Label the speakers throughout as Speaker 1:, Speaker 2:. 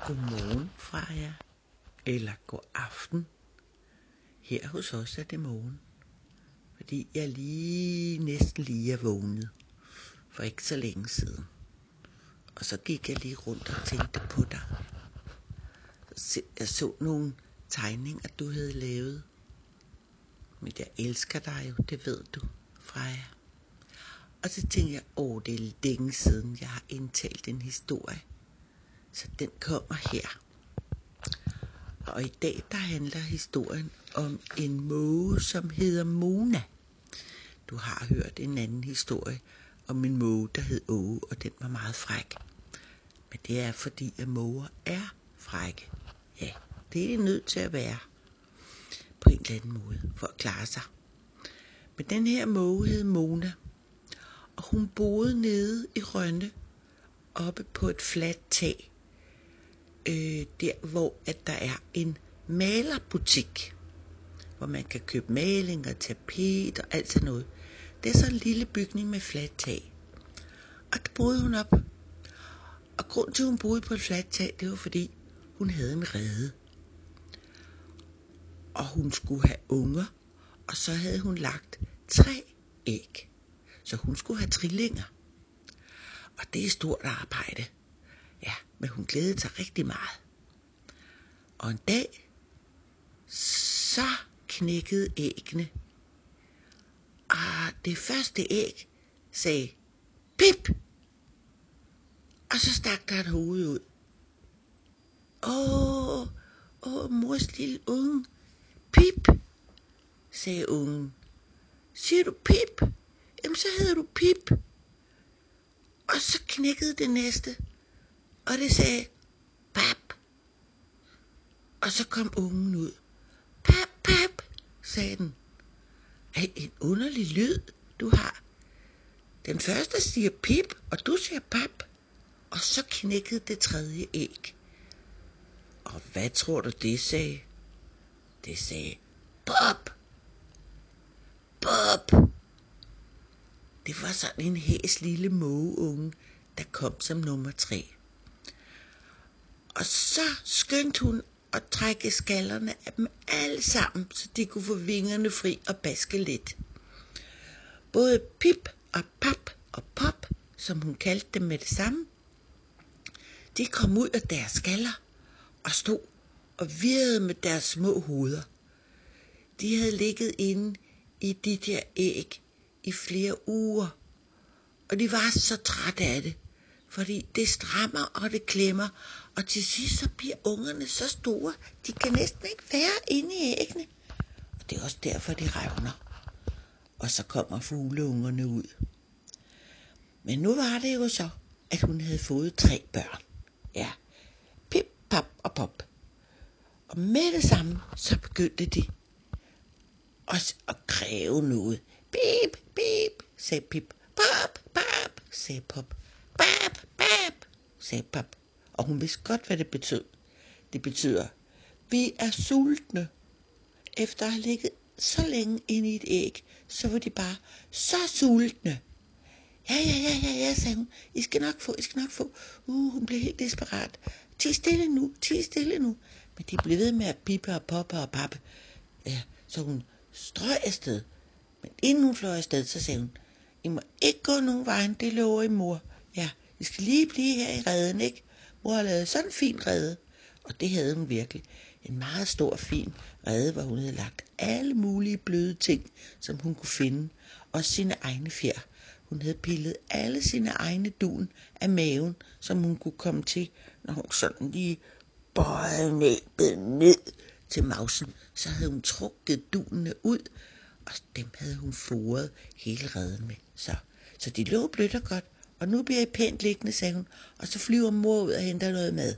Speaker 1: Godmorgen, Freja. Eller god aften. Her hos os er det morgen. Fordi jeg næsten lige er vågnet. For ikke så længe siden. Og så gik jeg lige rundt og tænkte på dig. Jeg så nogle tegninger, du havde lavet. Men jeg elsker dig jo, det ved du, Freja. Og så tænkte jeg, det er længe siden, jeg har indtalt en historie. Så den kommer her. Og i dag, der handler historien om en måge, som hedder Mona. Du har hørt en anden historie om en måge, der hed Åge, og den var meget fræk. Men det er fordi, at måger er frække. Ja, det er nødt til at være på en eller anden måde for at klare sig. Men den her måge hed Mona, og hun boede nede i Rønne, oppe på et fladt tag. Der hvor at der er en malerbutik, hvor man kan købe maling og tapet og alt sådan noget. Det er sådan en lille bygning med fladt tag. Og der boede hun op. Og grunden til, at hun boede på et fladt tag, det var fordi, hun havde en rede. Og hun skulle have unger, og så havde hun lagt 3 æg. Så hun skulle have trillinger. Og det er stort arbejde. Ja, men hun glædede sig rigtig meget. Og en dag, så knækkede æggene. Og det første æg sagde, pip! Og så stak der et hoved ud. Mors lille unge. Pip, sagde ungen. Siger du pip? Jamen så hedder du Pip. Og så knækkede det næste. Og det sagde, pap. Og så kom ungen ud. Pap, pap, sagde den. En underlig lyd, du har. Den første siger pip, og du siger pap. Og så knækkede det 3. æg. Og hvad tror du, det sagde? Det sagde, Bob. Bob. Det var sådan en hæs lille mågeunge, der kom som nummer 3. Og så skyndte hun at trække skallerne af dem alle sammen, så de kunne få vingerne fri og baske lidt. Både Pip og Pap og Pop, som hun kaldte dem med det samme, de kom ud af deres skaller og stod og virrede med deres små hoveder. De havde ligget inde i de der æg i flere uger, og de var så trætte af det, fordi det strammer og det klemmer, og til sidst så bliver ungerne så store, de kan næsten ikke være inde i æggene. Og det er også derfor, de revner. Og så kommer fugleungerne ud. Men nu var det jo så, at hun havde fået 3 børn. Ja, Pip, Pap og Pop. Og med det samme, så begyndte de at kræve noget. Pip, pip, sagde Pip. Pap, pap, sagde Pop. Pap, pap, sagde Pap. Og hun vidste godt, hvad det betød. Det betyder, vi er sultne. Efter at have ligget så længe inde i et æg, så var de bare så sultne. Ja, sagde hun. I skal nok få. Hun blev helt desperat. Ti stille nu. Men de blev ved med at pippe og poppe og pappe. Ja, så hun strøg afsted. Men inden hun fløj afsted, så sagde hun, I må ikke gå nogen vejen, det lover I, mor. Ja, I skal lige blive her i reden, ikke? Mor har lavet sådan en fin rede. Og det havde hun virkelig. En meget stor, fin rede, hvor hun havde lagt alle mulige bløde ting, som hun kunne finde. Og sine egne fjer. Hun havde pillet alle sine egne dun af maven, som hun kunne komme til, når hun sådan lige bøjede næbet ned til mausen. Så havde hun trukket dunene ud, og dem havde hun foret hele reden med. Så de lå blødt og godt, og nu bliver I pænt liggende, sagde hun, og så flyver mor ud og henter noget mad.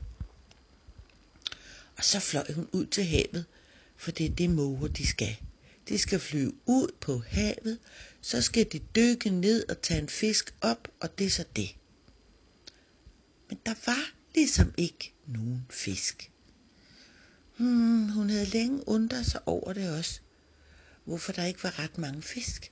Speaker 1: Og så fløj hun ud til havet, for det er det måger, de skal. De skal flyve ud på havet, så skal de dykke ned og tage en fisk op, og det er så det. Men der var ligesom ikke nogen fisk. Hun havde længe undret sig over det også, hvorfor der ikke var ret mange fisk.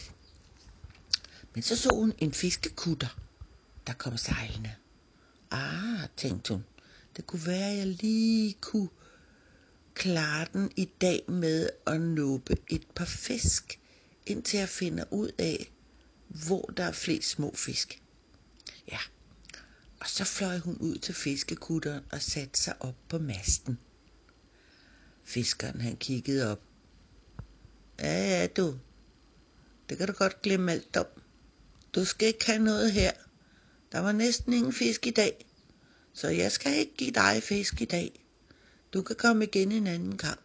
Speaker 1: Men så hun en fiskekutter, der kom sejlende. Tænkte hun, Det kunne være, at jeg lige kunne klare den i dag med at nuppe et par fisk, indtil jeg finder ud af, hvor der er flest små fisk. Ja, og så fløj hun ud til fiskekutteren og satte sig op på masten. Fiskeren han kiggede op. Ja du, det kan du godt glemme alt om. Du skal ikke have noget her. Der var næsten ingen fisk i dag, så jeg skal ikke give dig fisk i dag. Du kan komme igen en anden gang.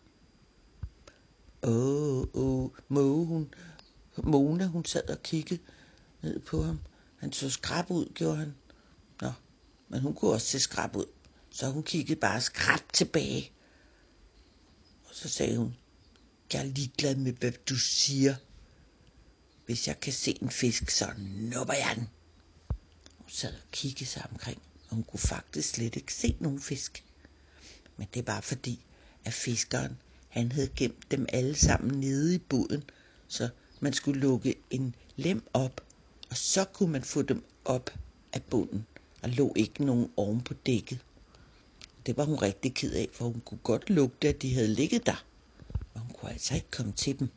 Speaker 1: Mona, hun sad og kiggede ned på ham. Han så skrab ud, gjorde han. Nå, men hun kunne også se skrab ud, så hun kiggede bare skrab tilbage. Og så sagde hun, jeg er ligeglad med, hvad du siger. Hvis jeg kan se en fisk, så nupper jeg den. Hun sad og kiggede sig omkring, og hun kunne faktisk slet ikke se nogen fisk. Men det var fordi, at fiskeren, han havde gemt dem alle sammen nede i båden, så man skulle lukke en lem op, og så kunne man få dem op af bunden. Der lå ikke nogen oven på dækket. Det var hun rigtig ked af, for hun kunne godt lugte, at de havde ligget der. Men hun kunne altså ikke komme til dem.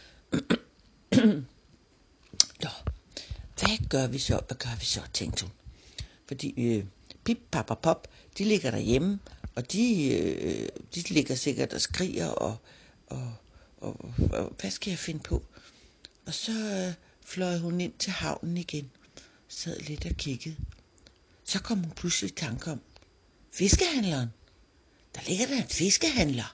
Speaker 1: Nå, hvad gør vi så, tænkte hun. Fordi Pip, Pap og Pop, de ligger derhjemme, og de ligger sikkert og skriger, og hvad skal jeg finde på? Og så fløj hun ind til havnen igen, sad lidt og kiggede. Så kom hun pludselig i tanke om, fiskehandleren. Der ligger der en fiskehandler.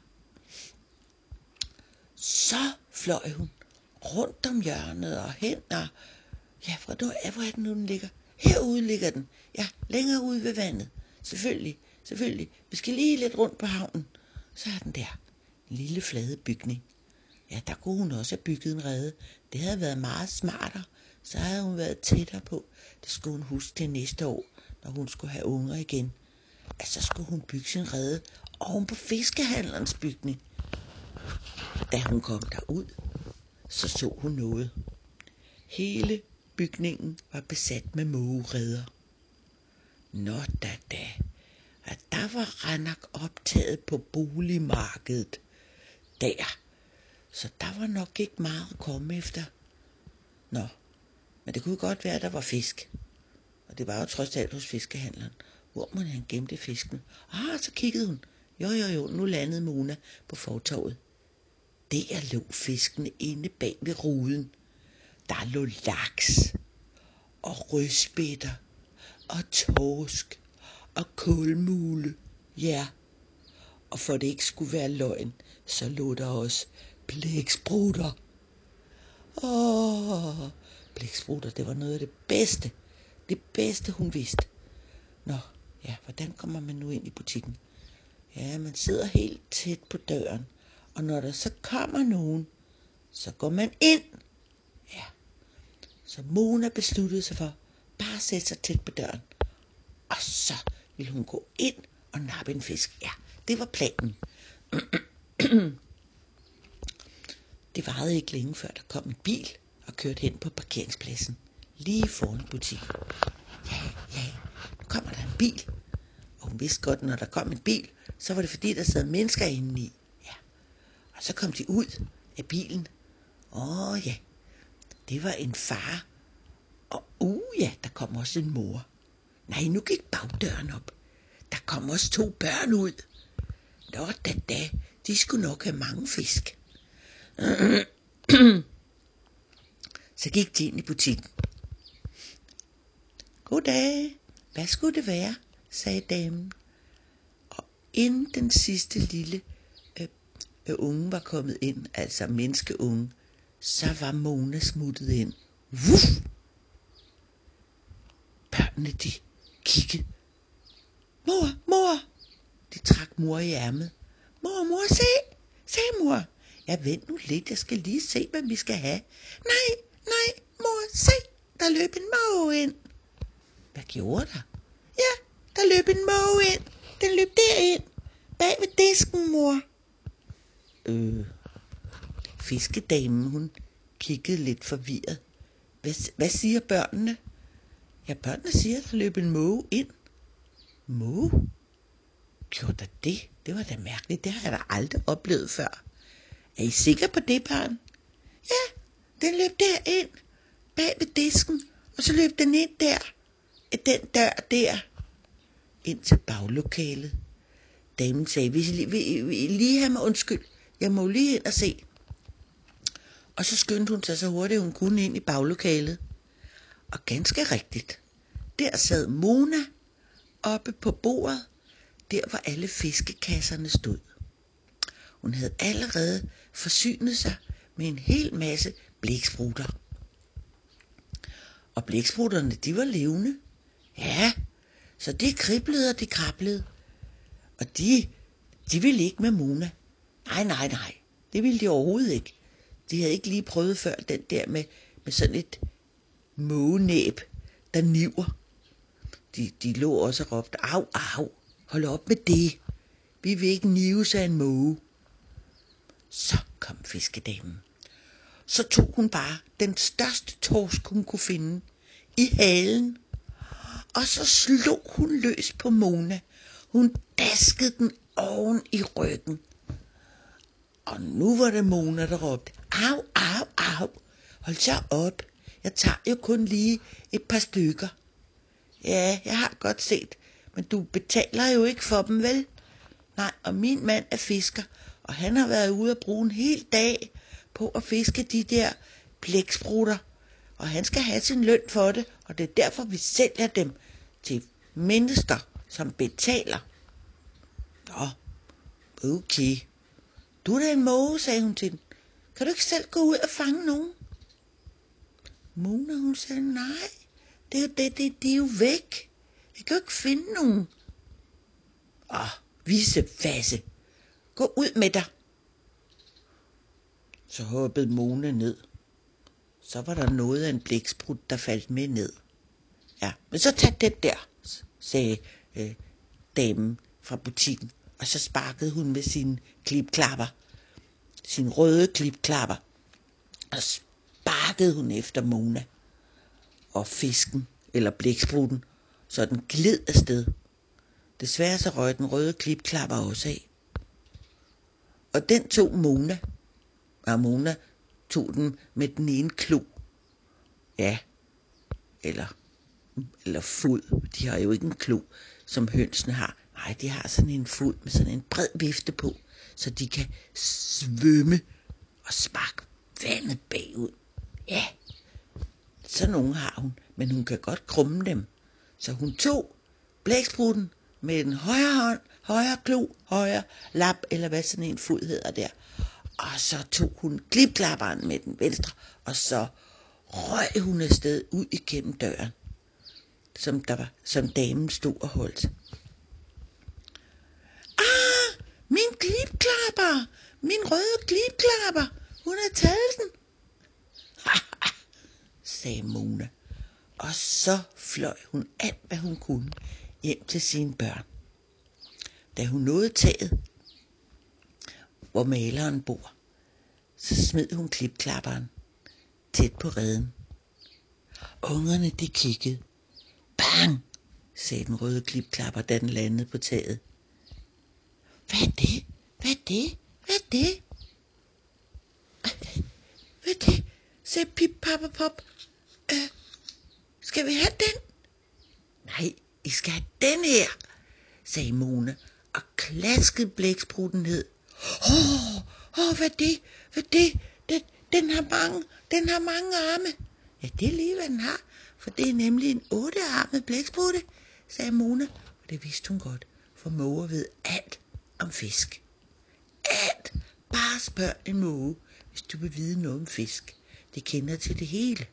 Speaker 1: Så fløj hun rundt om hjørnet og hen, og ja, hvor er det nu, den ligger? Herude ligger den. Ja, længere ude ved vandet. Selvfølgelig. Vi skal lige lidt rundt på havnen. Så er den der. En lille flade bygning. Ja, der kunne hun også have bygget en rede. Det havde været meget smartere. Så havde hun været tættere på. Det skulle hun huske til næste år, når hun skulle have unger igen. At så skulle hun bygge sin rede oven på fiskehandlerens bygning. Da hun kom derud, så hun noget. Hele bygningen var besat med mågereder. Nå da, at der var Ranak optaget på boligmarkedet der, så der var nok ikke meget at komme efter. Nå, men det kunne godt være, at der var fisk, og det var jo trods alt hos fiskehandleren. Hvor man han gemte fisken. Så kiggede hun. Jo, nu landede Mona på fortovet. Der lå fiskene inde bag ved ruden. Der lå laks og rødspætter og torsk og kulmule. Ja, og for det ikke skulle være løgn, så lå der også blæksprutter. Blæksprutter, det var noget af det bedste. Det bedste, hun vidste. Nå, ja, hvordan kommer man nu ind i butikken? Ja, man sidder helt tæt på døren, og når der så kommer nogen, så går man ind. Ja, så Mona besluttede sig for bare at sætte sig tæt på døren. Og så ville hun gå ind og nappe en fisk. Ja, det var planen. Det varede ikke længe, før der kom en bil og kørte hen på parkeringspladsen. Lige foran butikken. Ja, nu kommer der en bil. Og hun vidste godt, når der kom en bil, så var det fordi, der sad mennesker indeni. Ja. Og så kom de ud af bilen. Ja, det var en far. Og ja, der kom også en mor. Nej, nu gik bagdøren op. Der kom også 2 børn ud. Nå da, de skulle nok have mange fisk. Så gik de ind i butikken. Goddag, hvad skulle det være, sagde damen. Og inden den sidste lille unge var kommet ind, altså menneskeunge, så var Mona smuttet ind. Vuff! Børnene, de kiggede. Mor! De trak mor i ærmet. Mor, se mor. Ja, vent nu lidt, jeg skal lige se, hvad vi skal have. Nej, mor, se, der løb en måge ind. Hvad gjorde der? Ja, der løb en måge ind. Den løb derind, bag ved disken, mor. Fiskedamen, hun kiggede lidt forvirret. Hvad siger børnene? Ja, børnene siger, der løb en måge ind. Måge? Gjorde der det? Det var da mærkeligt. Det har jeg da aldrig oplevet før. Er I sikre på det, barn? Ja, den løb derind bag ved disken, og så løb den ind der, i den dør der, ind til baglokalet. Damen sagde, vil I lige have mig undskyld? Jeg må lige ind og se. Og så skyndte hun sig så hurtigt, hun kunne ind i baglokalet. Og ganske rigtigt, der sad Mona oppe på bordet, der hvor alle fiskekasserne stod. Hun havde allerede forsynet sig med en hel masse blæksprutter. Og blæksprutterne, de var levende. Ja, så det kriblede og det krablede. Og de ville ikke med Mona. Nej, det ville de overhovedet ikke. De havde ikke lige prøvet før den der med sådan et mågenæb, der niver. De lå også og råbte, au, hold op med det. Vi vil ikke nives af en måge. Så kom fiskedamen. Så tog hun bare den største torsk, hun kunne finde, i halen. Og så slog hun løs på Mona. Hun daskede den oven i ryggen. Og nu var det Mona, der råbte, au. Hold så op. Jeg tager jo kun lige et par stykker. Ja, jeg har godt set, men du betaler jo ikke for dem, vel? Nej, og min mand er fisker, og han har været ude at bruge en hel dag på at fiske de der blæksprutter. Og han skal have sin løn for det, og det er derfor, vi sælger dem til mennesker, som betaler. Nå, okay. Du er da en måge, sagde hun til den. Kan du ikke selv gå ud og fange nogen? Mona, hun sagde, nej, det er jo væk. Jeg kan jo ikke finde nogen. Vissefasse. Gå ud med dig. Så hoppede Mona ned. Så var der noget af en blæksprut, der faldt med ned. Ja, men så tag den der, sagde damen fra butikken. Og så sparkede hun med sine klipklapper. Sin røde klipklapper. Og sparkede hun efter Mona. Og fisken, eller blæksprutten, så den gled afsted. Desværre så røg den røde klipklapper også af. Og den tog Mona. Og Mona tog den med den ene klo. Ja, eller fod. De har jo ikke en klo, som hønsene har. Nej, de har sådan en fod med sådan en bred vifte på, så de kan svømme og sparke vandet bagud. Ja, så nogle har hun, men hun kan godt krumme dem. Så hun tog blæksprutten med den højre hånd, højre klo, højre lap, eller hvad sådan en fod hedder der. Og så tog hun klipklapperen med den venstre, og så røg hun afsted ud igennem døren, som damen stod og holdt. Min klipklapper, min røde klipklapper, hun har taget den, sagde Mona. Og så fløj hun alt, hvad hun kunne, hjem til sine børn. Da hun nåede taget, hvor maleren bor, så smed hun klipklapperen tæt på reden. Ungerne, de kiggede. Bang, sagde den røde klipklapper, da den landede på taget. Hvad er det? Sagde Pip, Pap, Pop. Skal vi have den? Nej, I skal have den her, sagde Mona, og klaskede blæksprutten ned. Hvad er det? Den har mange arme. Ja, det er lige, hvad den har, for det er nemlig en 8-armet blæksprutte, sagde Mona, og det vidste hun godt, for måger ved alt om fisk. Alt. Bare spørg en måge, hvis du vil vide noget om fisk. Det kender til det hele.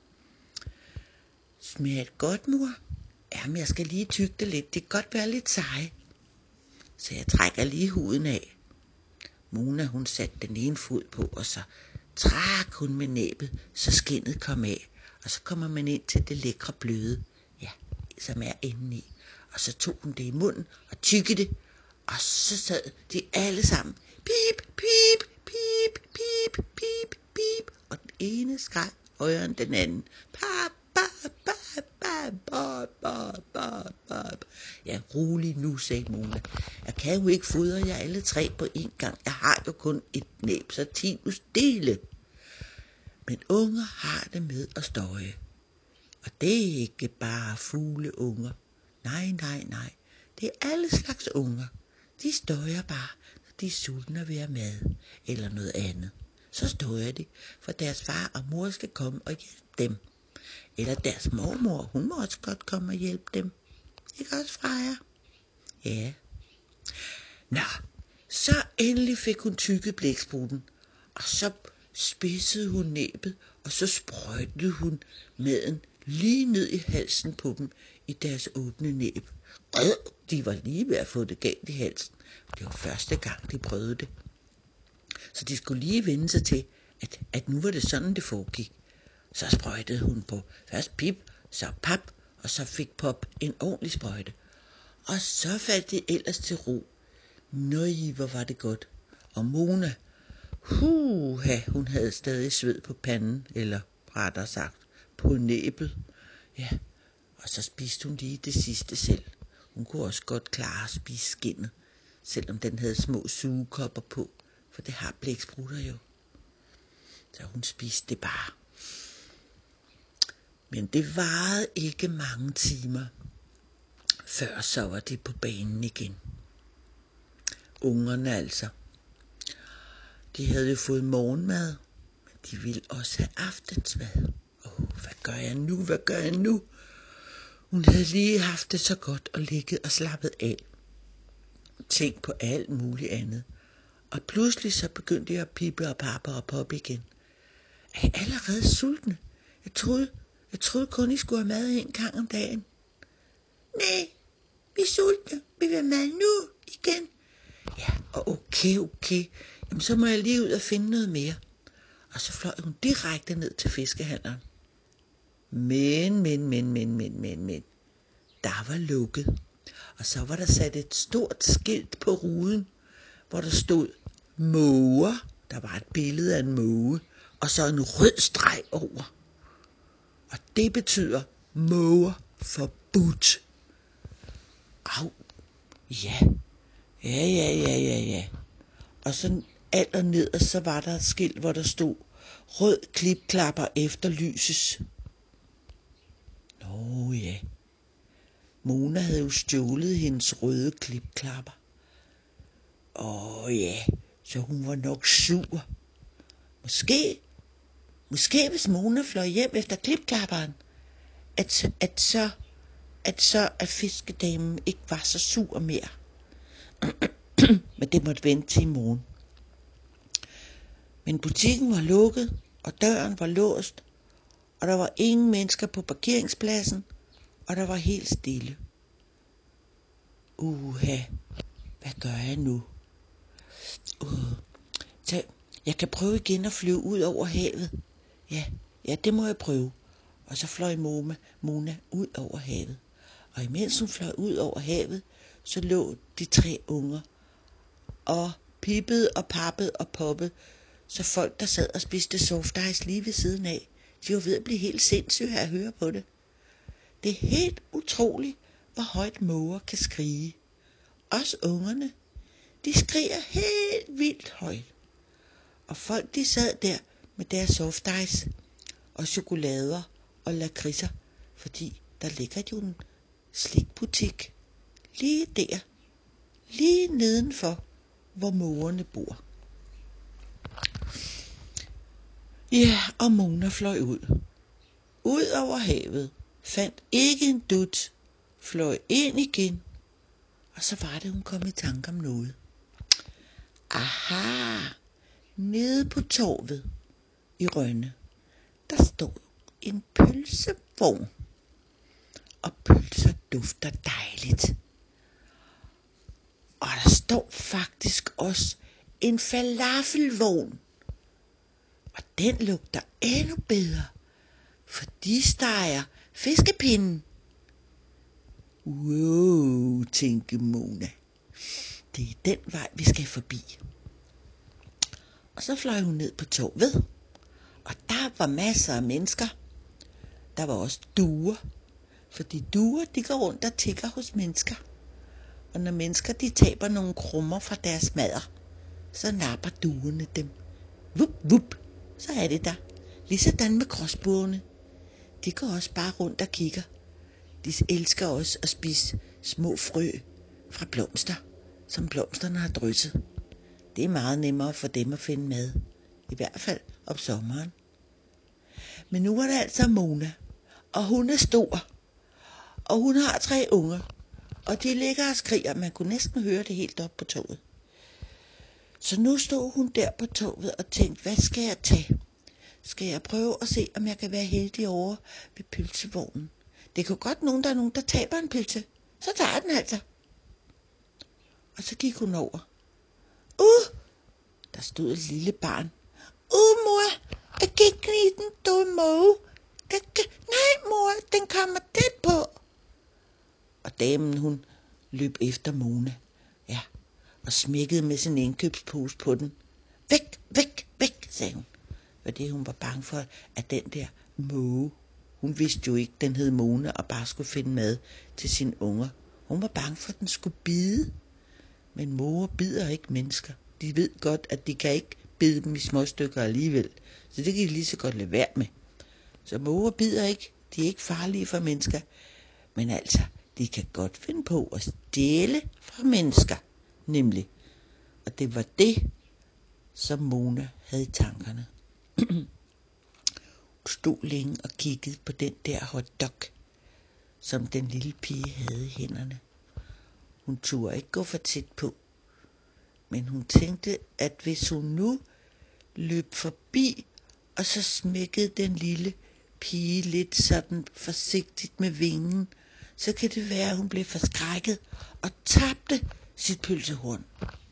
Speaker 1: Smager det godt, mor? Jamen, jeg skal lige tygge det lidt. Det kan godt være lidt seje. Så jeg trækker lige huden af. Mona, hun satte den ene fod på, og så trak hun med næbet, så skindet kom af. Og så kommer man ind til det lækre bløde, ja, som er indeni. Og så tog hun det i munden og tykkede det. Og så sad de alle sammen. Pip, pip, pip, pip, pip, pip. Og den ene skreg højere end den anden. Pa, pa, pa, pa. Bob. Ja, rolig nu, sagde Mona. Jeg kan jo ikke fodre jer alle tre på en gang. Jeg har jo kun et næb, så ti nu stille. Men unger har det med at støje. Og det er ikke bare fugleunger. Nej. Det er alle slags unger. De støjer bare, når de er sultne og vil have mad eller noget andet. Så støjer de, for deres far og mor skal komme og hjælpe dem. Eller deres mormor, hun må også godt komme og hjælpe dem. Ikke også, Freja? Ja. Nå, så endelig fik hun tykket blæksprutten, og så spidsede hun næbet, og så sprøjtede hun maden lige ned i halsen på dem i deres åbne næb. De var lige ved at få det galt i halsen. Det var første gang, de prøvede det. Så de skulle lige vende sig til, at nu var det sådan, det foregik. Så sprøjtede hun på først Pip, så Pap, og så fik Pop en ordentlig sprøjte. Og så faldt de ellers til ro. Nøj, hvor var det godt. Og Mona, hun havde stadig sved på panden, eller rettere sagt, på næbet. Ja, og så spiste hun lige det sidste selv. Hun kunne også godt klare at spise skindet, selvom den havde små sugekopper på, for det har blæksprutter jo. Så hun spiste det bare. Men det varede ikke mange timer, før så var de på banen igen. Ungerne altså. De havde jo fået morgenmad, men de ville også have aftensmad. Hvad gør jeg nu? Hun havde lige haft det så godt og ligget og slappet af. Tænkt på alt muligt andet. Og pludselig så begyndte jeg at pippe og pappe og poppe igen. Er I allerede sultne? Jeg troede kun, I skulle have mad en gang om dagen. Nej, vi er sultne. Vi vil have mad nu igen. Ja, og okay. Jamen, så må jeg lige ud og finde noget mere. Og så fløj hun direkte ned til fiskehandleren. Men. Der var lukket. Og så var der sat et stort skilt på ruden, hvor der stod måger. Der var et billede af en måge, og så en rød streg over. Og det betyder måger forbudt. Au, ja. Og så allernederst, så var der et skilt, hvor der stod, rød klipklapper efterlyses. Nå ja. Mona havde jo stjålet hendes røde klipklapper. Ja, så hun var nok sur. Måske hvis Mona fløj hjem efter klipklapperen, at fiskedamen ikke var så sur mere. Men det måtte vente til i morgen. Men butikken var lukket, og døren var låst, og der var ingen mennesker på parkeringspladsen, og der var helt stille. Hvad gør jeg nu? Så jeg kan prøve igen at flyve ud over havet. Ja, det må jeg prøve. Og så fløj Mona ud over havet. Og imens hun fløj ud over havet, så lå de 3 unger og pippede og pappede og poppede, så folk, der sad og spiste soft ice lige ved siden af, de var ved at blive helt sindssyge af at høre på det. Det er helt utroligt, hvor højt måger kan skrige. Også ungerne, de skriger helt vildt højt. Og folk, de sad der med deres soft ice og chokolader og lakridser, fordi der ligger jo en slikbutik lige der, lige nedenfor, hvor mågerne bor. Ja, og Mona fløj ud over havet, fandt ikke en dut, fløj ind igen, og så var det, hun kom i tanke om noget. Aha, nede på torvet i Rønne, der stod en pølsevogn, og pølser dufter dejligt. Og der står faktisk også en falafelvogn, og den lugter endnu bedre, for de steger fiskepinden. Wow, tænkte Mona. Det er den vej, vi skal forbi. Og så fløj hun ned på torvet, og der var masser af mennesker. Der var også duer, Fordi duer, de går rundt og tigger hos mennesker. Og når mennesker, de taber nogle krummer fra deres madder, så napper duerne dem. Vup, vup, så er det der. Ligesådan med gråspurvene. De går også bare rundt og kigger. De elsker også at spise små frø fra blomster, som blomsterne har drysset. Det er meget nemmere for dem at finde mad. I hvert fald om sommeren. Men nu er det altså Mona, og hun er stor, og hun har 3 unger, og de ligger og skriger, man kunne næsten høre det helt op på toget. Så nu stod hun der på toget og tænkte, hvad skal jeg tage? Skal jeg prøve at se, om jeg kan være heldig over ved pølsevognen? Det kan godt der er nogen, der taber en pølse. Så tager jeg den altså. Og så gik hun over. Der stod et lille barn. Mor, jeg kan ikke lide den dumme måge. Nej, mor, den kommer tæt på. Og damen, hun løb efter Mona. Ja, og smækkede med sin indkøbspose på den. Væk, væk, væk, sagde hun. Fordi hun var bange for, at den der måge, hun vidste jo ikke, den hed Mona, og bare skulle finde mad til sine unger. Hun var bange for, at den skulle bide. Men måger bider ikke mennesker. De ved godt, at de kan ikke bide dem i små stykker alligevel. Så det kan de lige så godt lade være med. Så måger bider ikke. De er ikke farlige for mennesker. Men altså, de kan godt finde på at stjæle fra mennesker. Nemlig. Og det var det, som Mona havde i tankerne. Hun stod længe og kiggede på den der hotdog, som den lille pige havde i hænderne. Hun turde ikke gå for tæt på. Men hun tænkte, at hvis hun nu løb forbi, og så smækkede den lille pige lidt sådan forsigtigt med vingen, så kan det være, at hun blev forskrækket og tabte sit pølsehorn.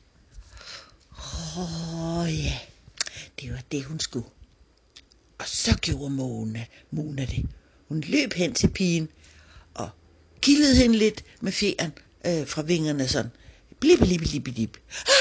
Speaker 1: Ja, det var det, hun skulle. Og så gjorde Mona det. Hun løb hen til pigen og kildede hende lidt med fjeren fra vingerne sådan. Blip, blip, blip, blip.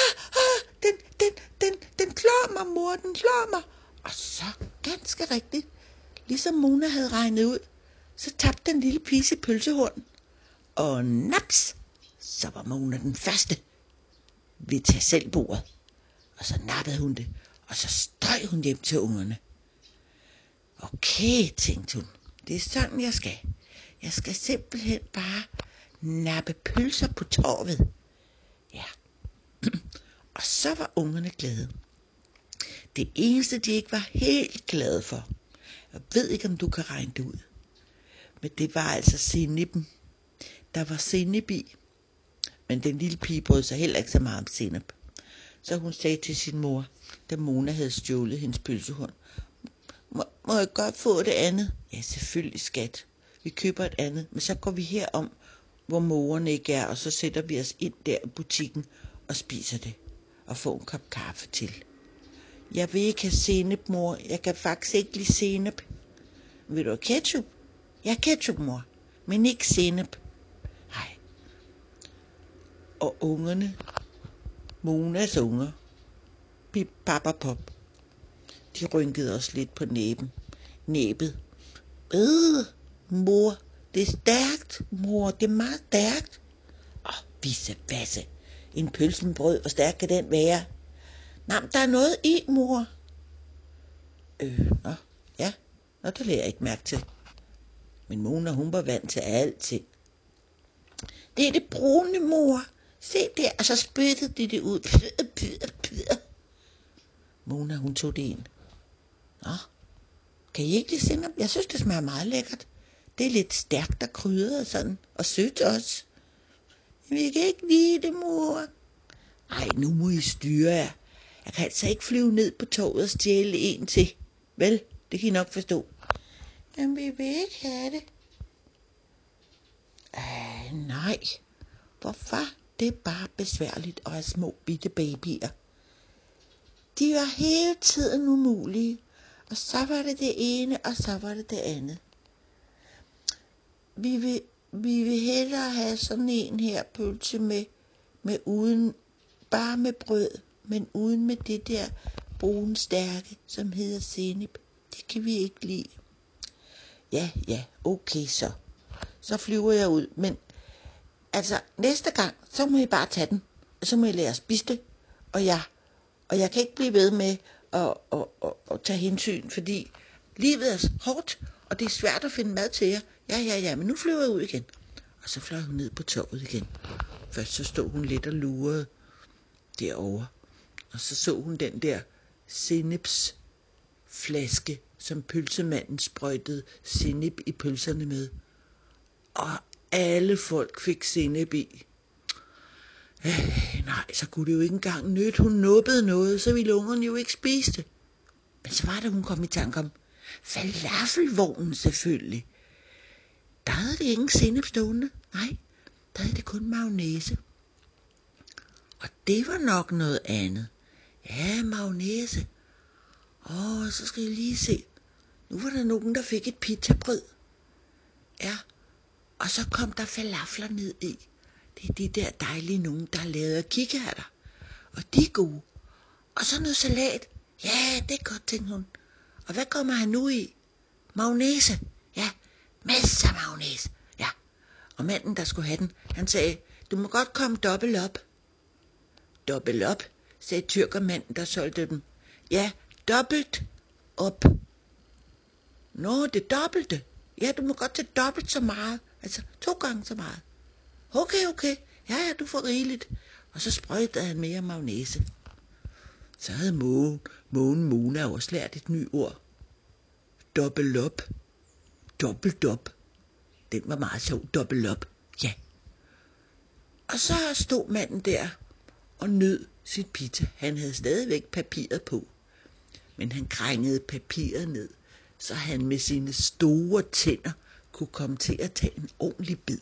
Speaker 1: Den klør mig, mor, den klør mig. Og så ganske rigtigt, ligesom Mona havde regnet ud, så tabte den lille pige sit pølsehorn. Og naps, så var Mona den første ved tag selv bordet. Og så nappede hun det, og så strøg hun hjem til ungerne. Okay, tænkte hun, det er sådan jeg skal. Jeg skal simpelthen bare nappe pølser på torvet. Ja. Og så var ungerne glade. Det eneste, de ikke var helt glade for, jeg ved ikke, om du kan regne det ud, men det var altså sennepen. Der var sennep i, men den lille pige brød sig heller ikke så meget om sennep. Så hun sagde til sin mor, da Mona havde stjålet hendes pølsehorn, må jeg godt få det andet? Ja, selvfølgelig, skat. Vi køber et andet, men så går vi herom, hvor morerne ikke er, og så sætter vi os ind der i butikken og spiser det, og får en kop kaffe til. Jeg vil ikke have sennep, mor. Jeg kan faktisk ikke lide sennep. Vil du have ketchup? Ja, ketchup, mor. Men ikke sennep. Nej. Og ungerne, Monas unger, Pip, Pap og Pop, de rynkede også lidt på næbet. Mor, det er stærkt, mor, det er meget stærkt. Visse basse. En pølse med brød, hvor stærk kan den være? Nej, der er noget i, mor. Ja, det lader jeg ikke mærke til. Men Mona, hun var vant til alting. Det er det brune, mor. Se der, og så spyttede de det ud. Mona, hun tog det ind. Kan I ikke lide sennep? Jeg synes, det smager meget lækkert. Det er lidt stærkt og krydret sådan, og sødt også. Vi kan ikke lide det, mor. Ej, nu må I styre jer. Jeg kan altså ikke flyve ned på toget og stjæle en til. Vel, det kan I nok forstå. Jamen, vi vil ikke have det. Nej. Hvorfor? Det er bare besværligt at have små bitte babyer. De var hele tiden umulige. Og så var det det ene, og så var det det andet. Vi vil hellere have sådan en her pølse med uden, bare med brød, men uden med det der brune stærke, som hedder sennep. Det kan vi ikke lide. Ja, okay så. så flyver jeg ud. Men altså, næste gang, så må I bare tage den. Så må I lære at spise det. Og jeg kan ikke blive ved med at tage hensyn, fordi livet er hårdt, og det er svært at finde mad til jer. Ja, men nu flyver jeg ud igen. Og så fløj hun ned på torvet igen. Først så stod hun lidt og lurede derovre. Og så hun den der sennepsflaske, som pølsemanden sprøjtede sennep i pølserne med. Og alle folk fik sennep i. Nej, så kunne det jo ikke engang nytte. Hun nubbede noget, så ville ungerne jo ikke spise det. Men så var det, hun kom i tanke om falafelvognen selvfølgelig. Der havde det ingen sennep stående. Nej, der havde det kun mayonnaise. Og det var nok noget andet. Ja, mayonnaise. Så skal jeg lige se. Nu var der nogen, der fik et pizzabrød. Ja, og så kom der falafler ned i. Det er de der dejlige nogen, der har lavet af kikærter. Og de er gode. Og så noget salat. Ja, det er godt, tænkte hun. Og hvad kommer han nu i? Mayonnaise. Ja, masser af mayonnaise. Ja, og manden, der skulle have den, han sagde, du må godt komme dobbelt op. Dobbelt op, sagde tyrkermanden, der solgte dem. Ja, dobbelt op. Nå, det dobbelte. Ja, du må godt tage dobbelt så meget. Altså 2 gange så meget. Okay. Ja, du får rigeligt. Og så sprøjtede han mere mayonnaise. Så havde Mona også lært et nyt ord. Dobbelt op. Dobbelt op. Den var meget sjov. Dobbelt op. Ja. Og så stod manden der og nød sit pizza. Han havde stadigvæk papiret på. Men han krængede papiret ned, så han med sine store tænder kunne komme til at tage en ordentlig bid.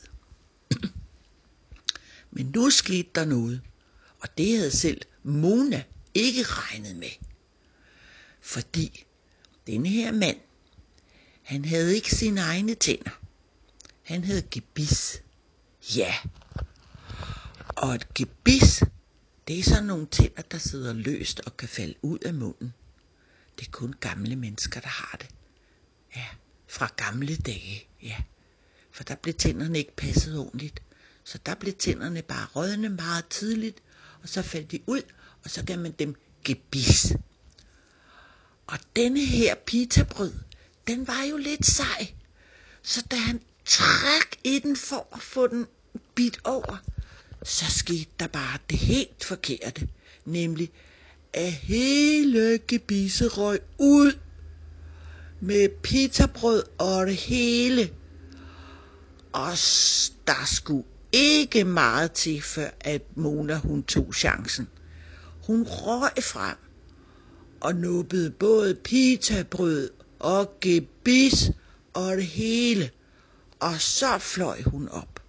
Speaker 1: Men nu skete der noget, og det havde selv Mona ikke regnet med. Fordi denne her mand, han havde ikke sine egne tænder. Han havde gebis. Ja. Og et gebis, det er sådan nogle tænder, der sidder løst og kan falde ud af munden. Det er kun gamle mennesker, der har det. Ja, fra gamle dage, ja. For der blev tænderne ikke passet ordentligt. Så der blev tænderne bare rådne meget tidligt, og så faldt de ud, og så gav man dem gebis. Og denne her pitabrød, den var jo lidt sej. Så da han trak i den for at få den bidt over, så skete der bare det helt forkerte. Nemlig, at hele gebisset røg ud med pitabrød og det hele. Og der skulle ikke meget til, før at Mona hun tog chancen. Hun røg frem og nubbede både pitabrød og gebis og det hele. Og så fløj hun op.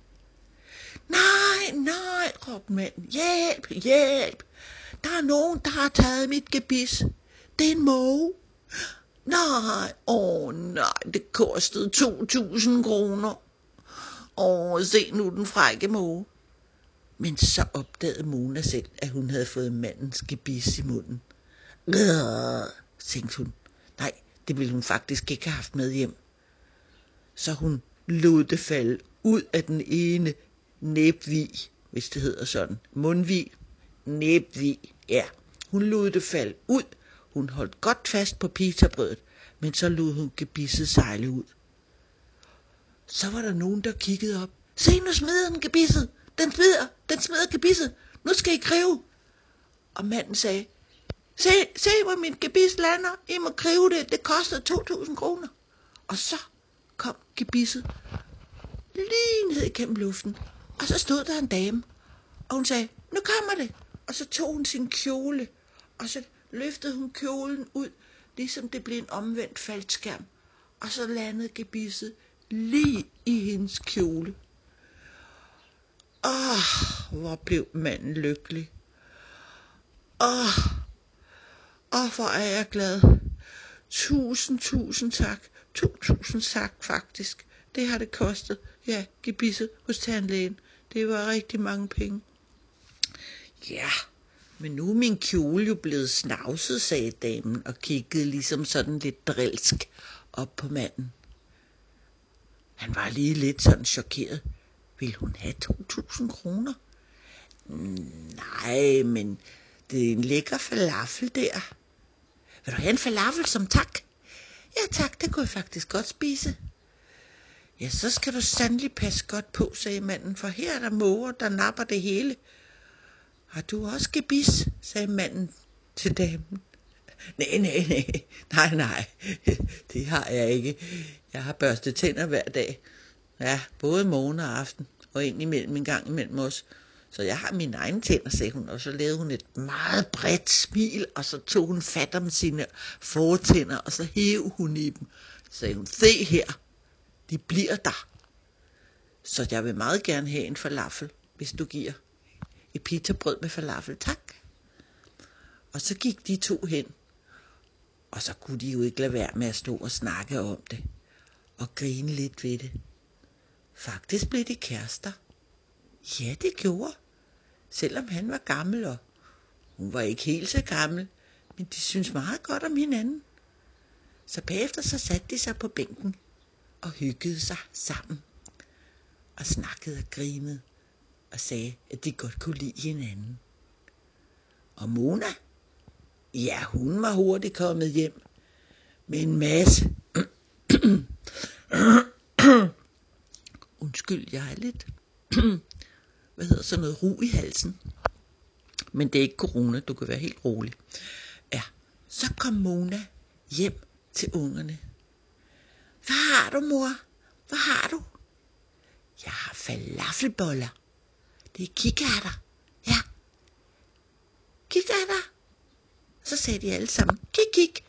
Speaker 1: Nej, råbte manden. Hjælp. Der er nogen, der har taget mit gebis. Det er en måge. Nej, det kostede 2.000 kroner. Se nu den frække måge. Men så opdagede Mona selv, at hun havde fået mandens gebis i munden. Tænkte hun. Nej, det ville hun faktisk ikke have haft med hjem. Så hun lod det falde ud af den ene næbvig, hvis det hedder sådan. Mundvig, næbvig, ja. Hun lod det falde ud. Hun holdt godt fast på pitabrødet, men så lod hun gebisset sejle ud. Så var der nogen, der kiggede op. Se, nu smider den gebisset. Den smider gebisset. Nu skal I gribe. Og manden sagde, se hvor mit gebis lander. I må gribe det. Det koster 2.000 kroner. Og så kom gebisset lige ned igennem luften. Og så stod der en dame. Og hun sagde, nu kommer det. Og så tog hun sin kjole. Og så løftede hun kjolen ud, ligesom det blev en omvendt faldskærm. Og så landede gebisset lige i hendes kjole. Hvor blev manden lykkelig. Hvor er jeg glad. Tusind tak. 2.000 tak faktisk. Det har det kostet. Ja, gebisset hos tandlægen. Det var rigtig mange penge. Ja, men nu er min kjole jo blevet snavset, sagde damen og kiggede ligesom sådan lidt drilsk op på manden. Han var lige lidt sådan chokeret. Vil hun have 2.000 kroner? Nej, men det er en lækker falafel der. Vil du have en falafel som tak? Ja tak, det kunne jeg faktisk godt spise. Ja, så skal du sandelig passe godt på, sagde manden, for her er der måger, der napper det hele. Har du også gebis, sagde manden til damen. Nej, det har jeg ikke. Jeg har børstet tænder hver dag. Ja, både morgen og aften, og indimellem en gang imellem også. Så jeg har mine egne tænder, sagde hun, og så lavede hun et meget bredt smil, og så tog hun fat om sine fortænder, og så hæv hun i dem. Så sagde hun, se her, de bliver der. Så jeg vil meget gerne have en falafel, hvis du giver et pitabrød med falafel, tak. Og så gik de to hen, og så kunne de jo ikke lade være med at stå og snakke om det, og grine lidt ved det. Faktisk blev de kærester. Ja, det gjorde, selvom han var gammel, og hun var ikke helt så gammel, men de syntes meget godt om hinanden. Så bagefter så satte de sig på bænken og hyggede sig sammen, og snakkede og grinede, og sagde, at de godt kunne lide hinanden. Og Mona, ja, hun var hurtigt kommet hjem med en masse. Undskyld, jeg er lidt, sådan noget ru i halsen. Men det er ikke corona, du kan være helt rolig. Ja, så kom Mona hjem til ungerne. Hvad har du, mor? Hvad har du? Jeg har falafelboller. Det er kikærter. Ja, kikærter. Så sagde de alle sammen, kik.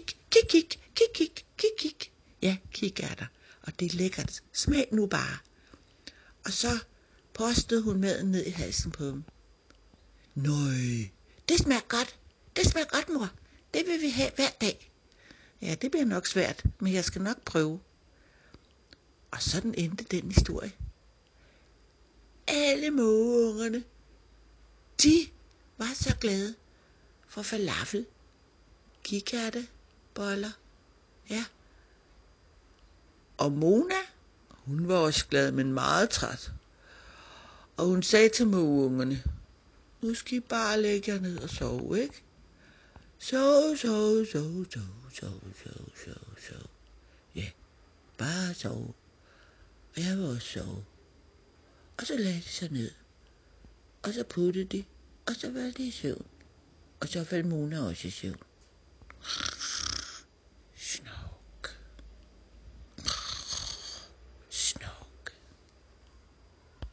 Speaker 1: Ja, kikærter. Og det er lækkert. Smag nu bare. Og så postede hun maden ned i halsen på dem. Nøj, det smager godt. Det smager godt, mor. Det vil vi have hver dag. Ja, det bliver nok svært, men jeg skal nok prøve. Og sådan endte den historie. Alle mågeungerne, de var så glade for falafel, kikærteboller. Ja. Og Mona, hun var også glad, men meget træt. Og hun sagde til mågeungerne, nu skal I bare lægge jer ned og sove, ikke? Sov. Ja, bare sove. Og jeg vil også sove. Og så lagde de sig ned. Og så puttede de. Og så var de i søvn. Og så faldt Mona også i søvn.